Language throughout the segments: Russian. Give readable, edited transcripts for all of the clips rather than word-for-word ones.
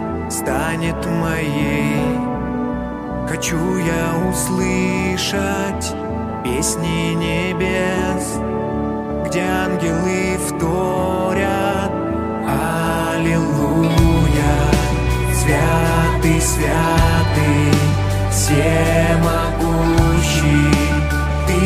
станет моей. Хочу я услышать песни небес, где ангелы вторят аллилуйя. Святый, святый, всемогущий, ты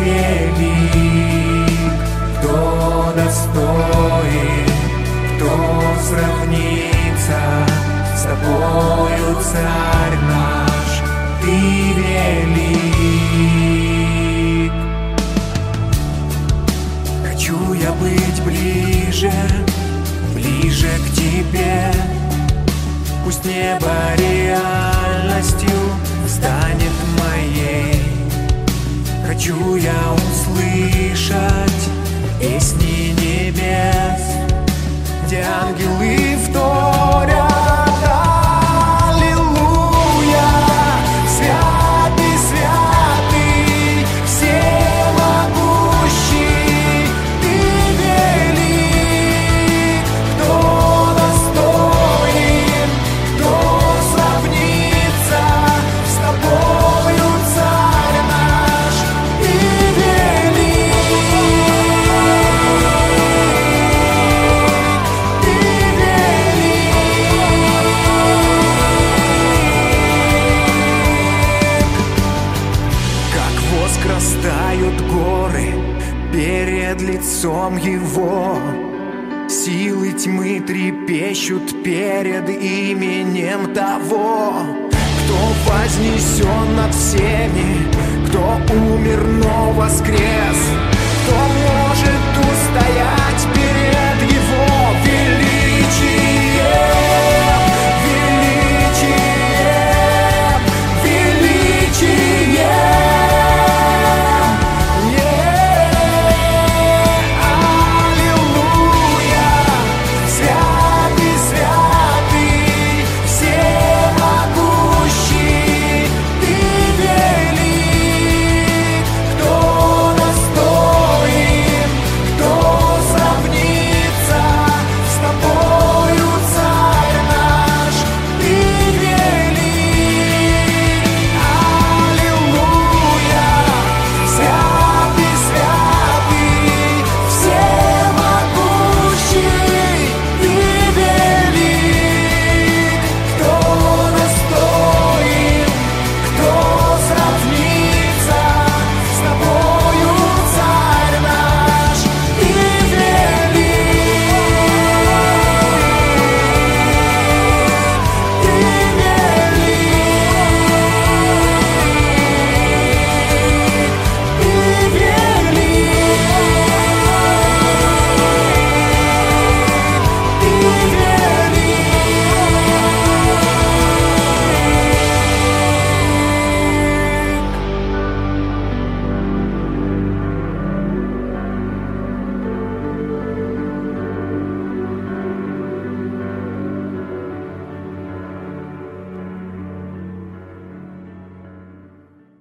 велик. Кто достоин, кто сравнится с тобою, царь наш, ты велик. Хочу я быть ближе, ближе к тебе. Пусть небо реальностью станет моей. Хочу я услышать песни небес, где ангелы вторят аллилуйя. Святый, святый, всемогущий, ты велик. Кто достоин, кто сравнится с тобою, царь наш, ты растают горы перед лицом Его. Силы тьмы трепещут перед именем того, кто вознесен над всеми, кто умер, но воскрес, кто может устоять перед Его величием.